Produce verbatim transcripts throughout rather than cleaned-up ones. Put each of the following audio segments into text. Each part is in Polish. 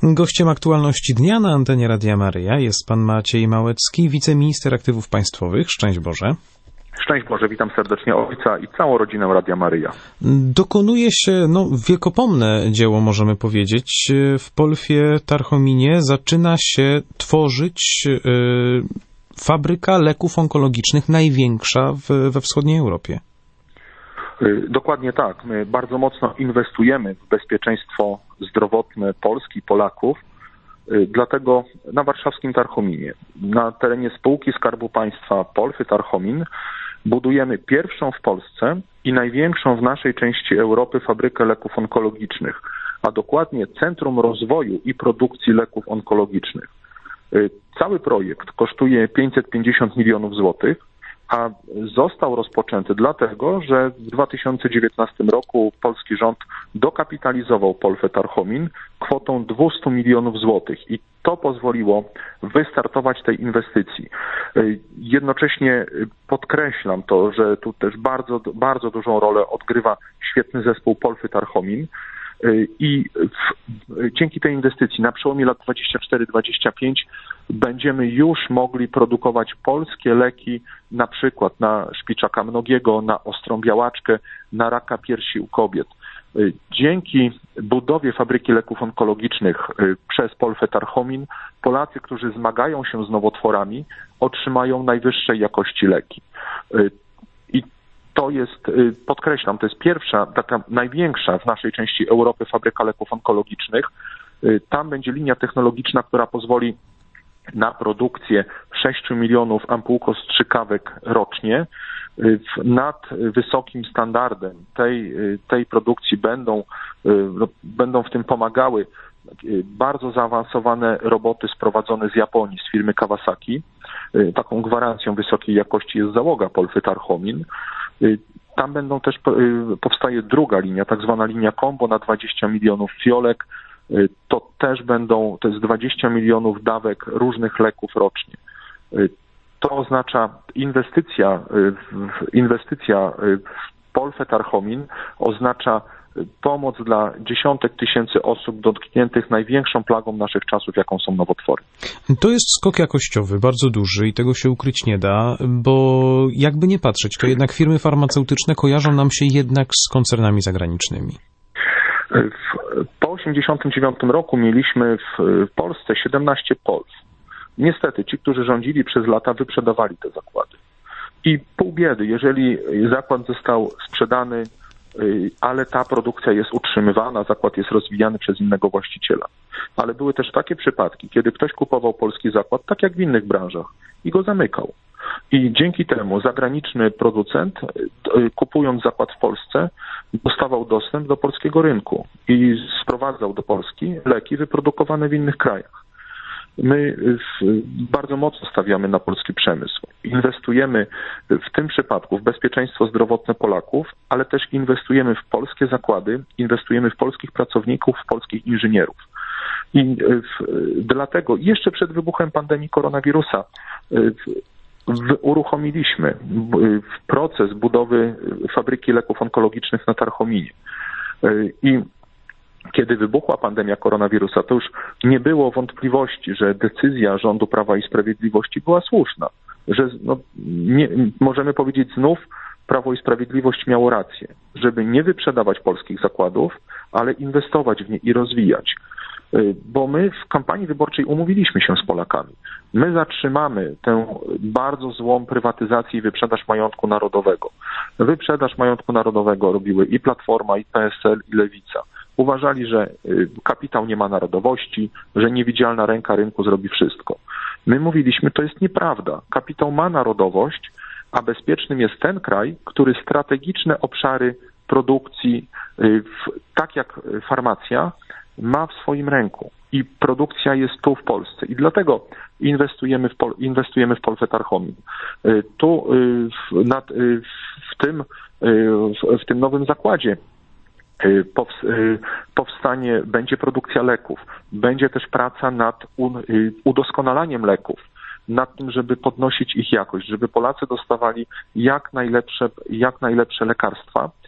Gościem aktualności dnia na antenie Radia Maryja jest pan Maciej Małecki, wiceminister aktywów państwowych. Szczęść Boże. Szczęść Boże, witam serdecznie ojca i całą rodzinę Radia Maryja. Dokonuje się no, wiekopomne dzieło, możemy powiedzieć. W Polfie Tarchominie zaczyna się tworzyć yy, fabryka leków onkologicznych, największa w, we wschodniej Europie. Dokładnie tak. My bardzo mocno inwestujemy w bezpieczeństwo zdrowotne Polski i Polaków. Dlatego na warszawskim Tarchominie, na terenie spółki Skarbu Państwa Polfy Tarchomin, budujemy pierwszą w Polsce i największą w naszej części Europy fabrykę leków onkologicznych, a dokładnie Centrum Rozwoju i Produkcji Leków Onkologicznych. Cały projekt kosztuje pięćset pięćdziesiąt milionów złotych, a został rozpoczęty dlatego, że w dwa tysiące dziewiętnastym roku polski rząd dokapitalizował Polfę Tarchomin kwotą dwieście milionów złotych i to pozwoliło wystartować tej inwestycji. Jednocześnie podkreślam to, że tu też bardzo, bardzo dużą rolę odgrywa świetny zespół Polfy Tarchomin. I w, dzięki tej inwestycji na przełomie lat dwudziestego czwartego dwudziestego piątego będziemy już mogli produkować polskie leki, na przykład na szpiczaka mnogiego, na ostrą białaczkę, na raka piersi u kobiet. Dzięki budowie fabryki leków onkologicznych przez Polfę Tarchomin Polacy, którzy zmagają się z nowotworami, otrzymają najwyższej jakości leki. To jest, podkreślam, to jest pierwsza, taka największa w naszej części Europy fabryka leków onkologicznych. Tam będzie linia technologiczna, która pozwoli na produkcję sześciu milionów ampułko strzykawek rocznie. Nad wysokim standardem tej, tej produkcji będą, będą w tym pomagały bardzo zaawansowane roboty sprowadzone z Japonii, z firmy Kawasaki. Taką gwarancją wysokiej jakości jest załoga Polfy Tarchomin. Tam będą też, powstaje druga linia, tak zwana linia combo na dwadzieścia milionów fiolek. To też będą, to jest dwadzieścia milionów dawek różnych leków rocznie. To oznacza inwestycja, inwestycja w Polfę Tarchomin oznacza pomoc dla dziesiątek tysięcy osób dotkniętych największą plagą naszych czasów, jaką są nowotwory. To jest skok jakościowy, bardzo duży i tego się ukryć nie da, bo jakby nie patrzeć, to jednak firmy farmaceutyczne kojarzą nam się jednak z koncernami zagranicznymi. Po osiemdziesiątym dziewiątym roku mieliśmy w Polsce siedemnaście Polf. Niestety ci, którzy rządzili przez lata, wyprzedawali te zakłady. I pół biedy, jeżeli zakład został sprzedany, ale ta produkcja jest utrzymywana, zakład jest rozwijany przez innego właściciela. Ale były też takie przypadki, kiedy ktoś kupował polski zakład, tak jak w innych branżach, i go zamykał. I dzięki temu zagraniczny producent, kupując zakład w Polsce, dostawał dostęp do polskiego rynku i sprowadzał do Polski leki wyprodukowane w innych krajach. My bardzo mocno stawiamy na polski przemysł. Inwestujemy w tym przypadku w bezpieczeństwo zdrowotne Polaków, ale też inwestujemy w polskie zakłady, inwestujemy w polskich pracowników, w polskich inżynierów. I w, dlatego jeszcze przed wybuchem pandemii koronawirusa w, uruchomiliśmy proces budowy fabryki leków onkologicznych na Tarchominie. I kiedy wybuchła pandemia koronawirusa, to już nie było wątpliwości, że decyzja rządu Prawa i Sprawiedliwości była słuszna. Że no, nie, możemy powiedzieć znów, Prawo i Sprawiedliwość miało rację, żeby nie wyprzedawać polskich zakładów, ale inwestować w nie i rozwijać. Bo my w kampanii wyborczej umówiliśmy się z Polakami. My zatrzymamy tę bardzo złą prywatyzację i wyprzedaż majątku narodowego. Wyprzedaż majątku narodowego robiły i Platforma, i P S L, i Lewica. Uważali, że kapitał nie ma narodowości, że niewidzialna ręka rynku zrobi wszystko. My mówiliśmy, to jest nieprawda. Kapitał ma narodowość, a bezpiecznym jest ten kraj, który strategiczne obszary produkcji, tak jak farmacja, ma w swoim ręku. I produkcja jest tu w Polsce. I dlatego inwestujemy w, Pol- inwestujemy w Polfę Tarchomin. Tu w, nad, w, tym, w tym nowym zakładzie powstanie, będzie produkcja leków, będzie też praca nad udoskonalaniem leków, nad tym, żeby podnosić ich jakość, żeby Polacy dostawali jak najlepsze, jak najlepsze lekarstwa,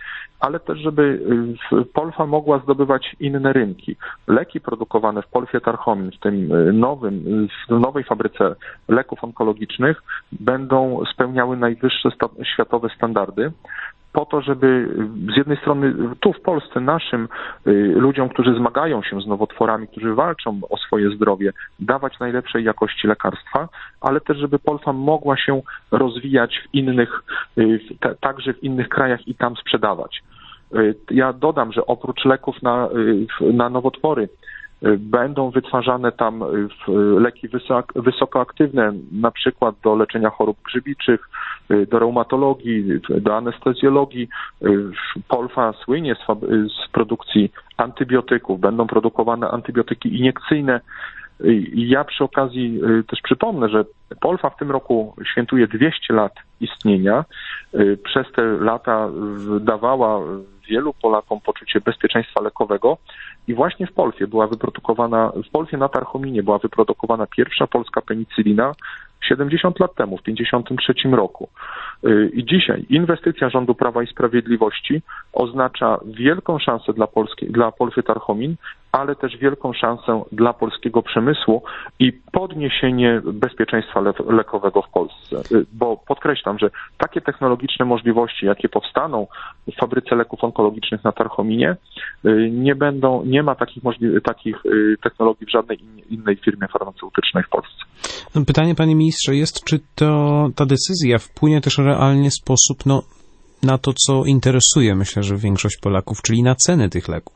ale też żeby Polfa mogła zdobywać inne rynki. Leki produkowane w Polfie Tarchomin, w tym nowym, w nowej fabryce leków onkologicznych, będą spełniały najwyższe sta- światowe standardy, po to, żeby z jednej strony tu w Polsce naszym ludziom, którzy zmagają się z nowotworami, którzy walczą o swoje zdrowie, dawać najlepszej jakości lekarstwa, ale też żeby Polfa mogła się rozwijać w innych, także w innych krajach i tam sprzedawać. Ja dodam, że oprócz leków na, na nowotwory będą wytwarzane tam leki wysokoaktywne, na przykład do leczenia chorób grzybiczych, do reumatologii, do anestezjologii. Polfa słynie z, z produkcji antybiotyków, będą produkowane antybiotyki iniekcyjne. I ja przy okazji też przypomnę, że Polfa w tym roku świętuje dwieście lat istnienia. Przez te lata dawała wielu Polakom poczucie bezpieczeństwa lekowego i właśnie w Polfie była wyprodukowana, w Polfie na Tarchominie była wyprodukowana pierwsza polska penicylina siedemdziesiąt lat temu, w pięćdziesiątym trzecim roku. I dzisiaj inwestycja rządu Prawa i Sprawiedliwości oznacza wielką szansę dla Polski, dla Polfy Tarchomin, ale też wielką szansę dla polskiego przemysłu i podniesienie bezpieczeństwa le- lekowego w Polsce. Bo podkreślam, że takie technologiczne możliwości, jakie powstaną w fabryce leków onkologicznych na Tarchominie, nie będą, nie ma takich, możli- takich technologii w żadnej in- innej firmie farmaceutycznej w Polsce. Pytanie, panie ministrze, jest, czy to ta decyzja wpłynie też realnie w sposób no, na to, co interesuje, myślę, że większość Polaków, czyli na ceny tych leków?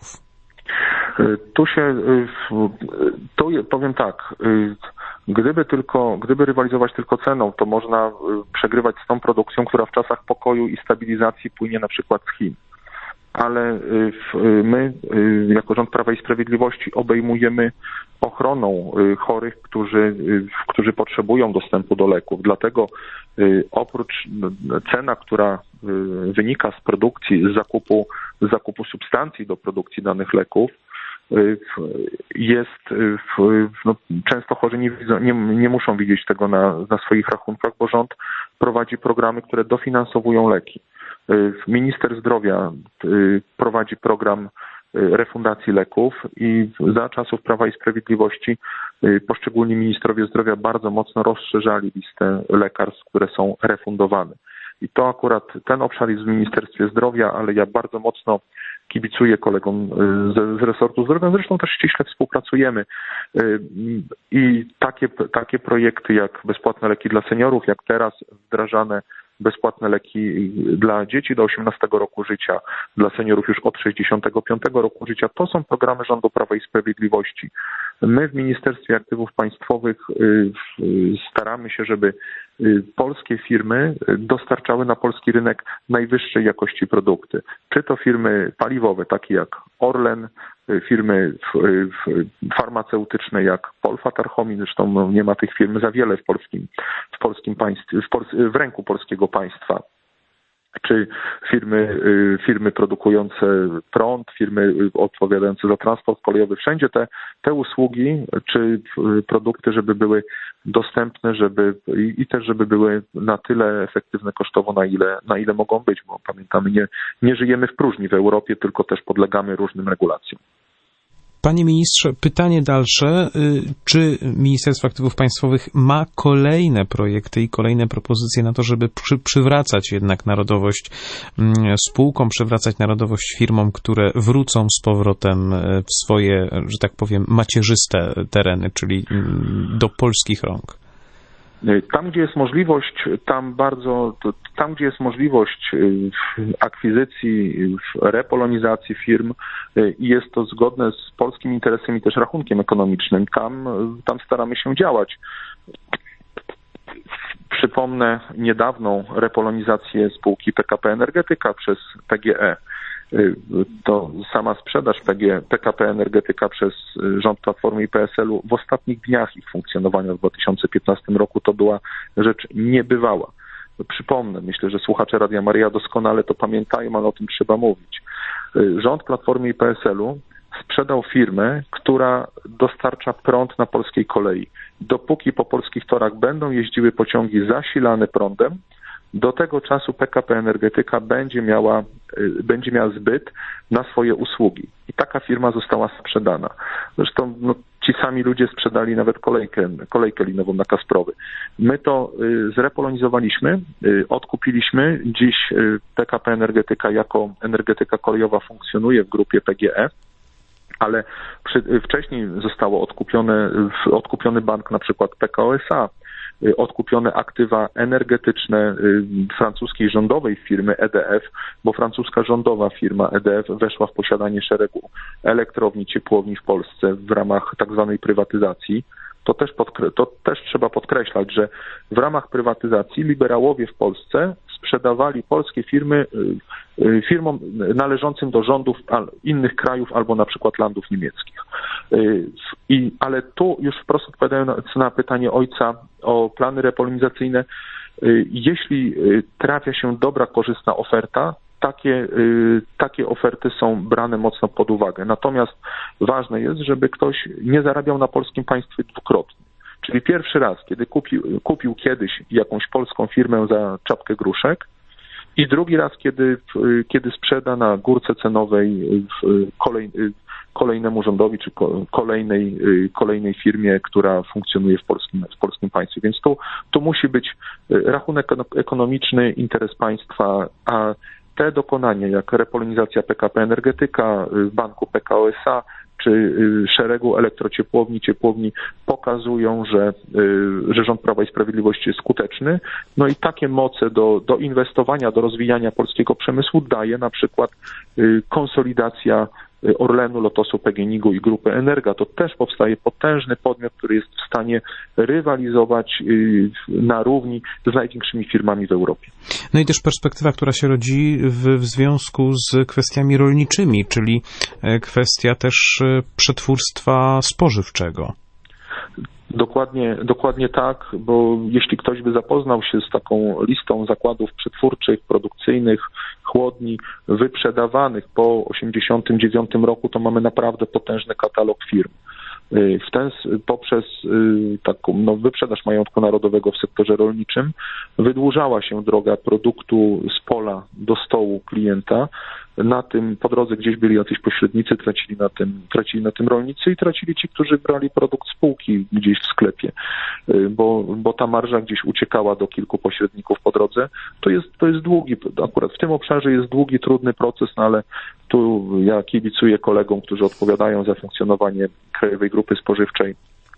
Tu się, tu powiem tak, gdyby tylko, gdyby rywalizować tylko ceną, to można przegrywać z tą produkcją, która w czasach pokoju i stabilizacji płynie na przykład z Chin. Ale my, jako rząd Prawa i Sprawiedliwości, obejmujemy ochroną chorych, którzy, którzy potrzebują dostępu do leków. Dlatego oprócz cena, która wynika z produkcji, z zakupu, z zakupu substancji do produkcji danych leków, jest, no, często chorzy nie, nie, nie muszą widzieć tego na, na swoich rachunkach, bo rząd prowadzi programy, które dofinansowują leki. Minister Zdrowia prowadzi program refundacji leków i za czasów Prawa i Sprawiedliwości poszczególni ministrowie zdrowia bardzo mocno rozszerzali listę lekarstw, które są refundowane. I to akurat ten obszar jest w Ministerstwie Zdrowia, ale ja bardzo mocno kibicuję kolegom z, z resortu zdrowia, zresztą też ściśle współpracujemy i takie, takie projekty jak bezpłatne leki dla seniorów, jak teraz wdrażane bezpłatne leki dla dzieci do osiemnastego roku życia, dla seniorów już od sześćdziesiątego piątego roku życia. To są programy rządu Prawa i Sprawiedliwości. My w Ministerstwie Aktywów Państwowych staramy się, żeby polskie firmy dostarczały na polski rynek najwyższej jakości produkty. Czy to firmy paliwowe, takie jak Orlen, firmy farmaceutyczne jak Polfa Tarchomin, zresztą nie ma tych firm za wiele w polskim, w polskim państwie, w, Pols- w ręku polskiego państwa, czy firmy, firmy produkujące prąd, firmy odpowiadające za transport kolejowy. Wszędzie te, te usługi czy produkty, żeby były dostępne, żeby i też żeby były na tyle efektywne kosztowo, na ile, na ile mogą być, bo pamiętamy, nie, nie żyjemy w próżni w Europie, tylko też podlegamy różnym regulacjom. Panie ministrze, pytanie dalsze. Czy Ministerstwo Aktywów Państwowych ma kolejne projekty i kolejne propozycje na to, żeby przy, przywracać jednak narodowość spółkom, przywracać narodowość firmom, które wrócą z powrotem w swoje, że tak powiem, macierzyste tereny, czyli do polskich rąk? Tam, gdzie jest możliwość, tam bardzo, tam, gdzie jest możliwość akwizycji, repolonizacji firm i jest to zgodne z polskim interesem i też rachunkiem ekonomicznym, tam, tam staramy się działać. Przypomnę niedawną repolonizację spółki P K P Energetyka przez P G E. To sama sprzedaż P K P Energetyka przez rząd Platformy i P S L u w ostatnich dniach ich funkcjonowania w dwa tysiące piętnastym roku to była rzecz niebywała. Przypomnę, myślę, że słuchacze Radia Maryja doskonale to pamiętają, ale o tym trzeba mówić. Rząd Platformy i P S L u sprzedał firmę, która dostarcza prąd na polskiej kolei. Dopóki po polskich torach będą jeździły pociągi zasilane prądem, do tego czasu P K P Energetyka będzie miała, będzie miała zbyt na swoje usługi. I taka firma została sprzedana. Zresztą no, ci sami ludzie sprzedali nawet kolejkę, kolejkę linową na Kasprowy. My to y, zrepolonizowaliśmy, y, odkupiliśmy. Dziś y, P K P Energetyka jako energetyka kolejowa funkcjonuje w grupie P G E, ale przy, wcześniej zostało odkupione, odkupiony bank, na przykład P K O S A, odkupione aktywa energetyczne francuskiej rządowej firmy E D F, bo francuska rządowa firma E D F weszła w posiadanie szeregu elektrowni, ciepłowni w Polsce w ramach tak zwanej prywatyzacji. To też, podkre- to też trzeba podkreślać, że w ramach prywatyzacji liberałowie w Polsce sprzedawali polskie firmy firmom należącym do rządów innych krajów albo na przykład landów niemieckich. I, ale tu już wprost odpowiadając na pytanie ojca o plany repolonizacyjne, jeśli trafia się dobra, korzystna oferta, takie, takie oferty są brane mocno pod uwagę. Natomiast ważne jest, żeby ktoś nie zarabiał na polskim państwie dwukrotnie. Czyli pierwszy raz, kiedy kupił, kupił kiedyś jakąś polską firmę za czapkę gruszek, i drugi raz, kiedy, kiedy sprzeda na górce cenowej kolej, kolejnemu rządowi czy kolejnej, kolejnej firmie, która funkcjonuje w polskim, w polskim państwie. Więc tu, tu musi być rachunek ekonomiczny, interes państwa, a te dokonania jak repolonizacja P K P Energetyka, banku P K O S A czy szeregu elektrociepłowni, ciepłowni pokazują, że, że rząd Prawa i Sprawiedliwości jest skuteczny. No i takie moce do, do inwestowania, do rozwijania polskiego przemysłu daje na przykład konsolidacja Orlenu, Lotosu, P G N iG-u i Grupy Energa. To też powstaje potężny podmiot, który jest w stanie rywalizować na równi z największymi firmami w Europie. No i też perspektywa, która się rodzi w, w związku z kwestiami rolniczymi, czyli kwestia też przetwórstwa spożywczego. Dokładnie, dokładnie tak, bo jeśli ktoś by zapoznał się z taką listą zakładów przetwórczych, produkcyjnych, chłodni, wyprzedawanych po osiemdziesiątym dziewiątym roku, to mamy naprawdę potężny katalog firm. W ten, poprzez taką no, wyprzedaż majątku narodowego w sektorze rolniczym wydłużała się droga produktu z pola do stołu klienta. Na tym, po drodze gdzieś byli jacyś pośrednicy, tracili na tym, tracili na tym rolnicy i tracili ci, którzy brali produkt z półki gdzieś w sklepie, bo, bo ta marża gdzieś uciekała do kilku pośredników po drodze. To jest, to jest długi, akurat w tym obszarze jest długi, trudny proces, no ale tu ja kibicuję kolegom, którzy odpowiadają za funkcjonowanie Krajowej Grupy Spożywczej,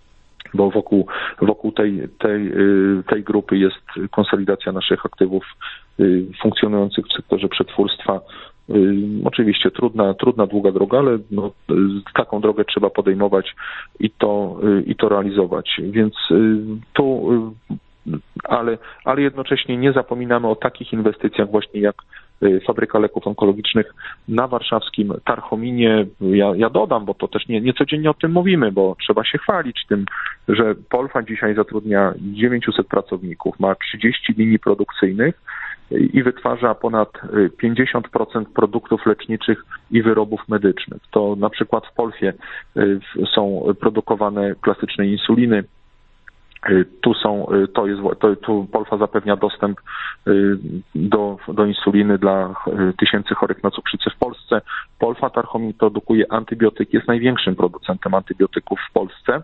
bo wokół, wokół tej, tej, tej grupy jest konsolidacja naszych aktywów funkcjonujących w sektorze przetwórstwa. Oczywiście trudna, trudna, długa droga, ale no, taką drogę trzeba podejmować i to, i to realizować. Więc tu, ale, ale jednocześnie nie zapominamy o takich inwestycjach właśnie jak fabryka leków onkologicznych na warszawskim Tarchominie. Ja, ja dodam, bo to też nie, nie codziennie o tym mówimy, bo trzeba się chwalić tym, że Polfa dzisiaj zatrudnia dziewięciuset pracowników, ma trzydzieści linii produkcyjnych i wytwarza ponad pięćdziesiąt procent produktów leczniczych i wyrobów medycznych. To na przykład w Polfie są produkowane klasyczne insuliny. Tu są, to jest, to, tu Polfa zapewnia dostęp do, do insuliny dla tysięcy chorych na cukrzycę w Polsce. Polfa Tarchomin produkuje antybiotyki, jest największym producentem antybiotyków w Polsce.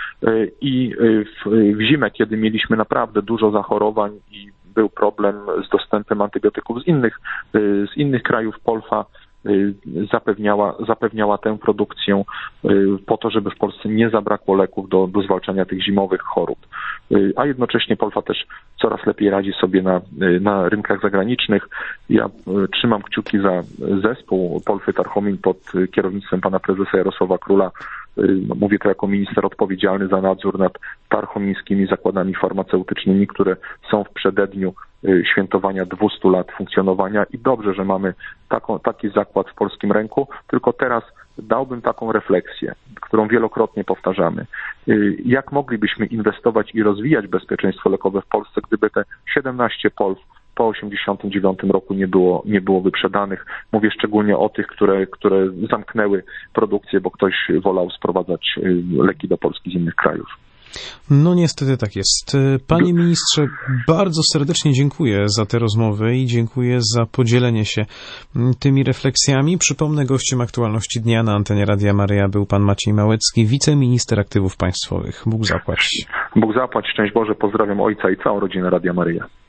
I w, w zimę, kiedy mieliśmy naprawdę dużo zachorowań i był problem z dostępem antybiotyków z innych, z innych krajów, Polfa zapewniała, zapewniała tę produkcję po to, żeby w Polsce nie zabrakło leków do, do zwalczania tych zimowych chorób. A jednocześnie Polfa też coraz lepiej radzi sobie na, na rynkach zagranicznych. Ja trzymam kciuki za zespół Polfy Tarchomin pod kierownictwem pana prezesa Jarosława Króla. Mówię to jako minister odpowiedzialny za nadzór nad tarchomińskimi zakładami farmaceutycznymi, które są w przededniu świętowania dwustu lat funkcjonowania i dobrze, że mamy taką, taki zakład w polskim ręku, tylko teraz dałbym taką refleksję, którą wielokrotnie powtarzamy. Jak moglibyśmy inwestować i rozwijać bezpieczeństwo lekowe w Polsce, gdyby te siedemnaście Polf po osiemdziesiątym dziewiątym roku nie było, nie było wyprzedanych. Mówię szczególnie o tych, które, które zamknęły produkcję, bo ktoś wolał sprowadzać leki do Polski z innych krajów. No niestety tak jest. Panie ministrze, bardzo serdecznie dziękuję za tę rozmowę i dziękuję za podzielenie się tymi refleksjami. Przypomnę, gościem Aktualności Dnia na antenie Radia Maryja był pan Maciej Małecki, wiceminister aktywów państwowych. Bóg zapłać. Bóg zapłać, szczęść Boże, pozdrawiam ojca i całą rodzinę Radia Maryja.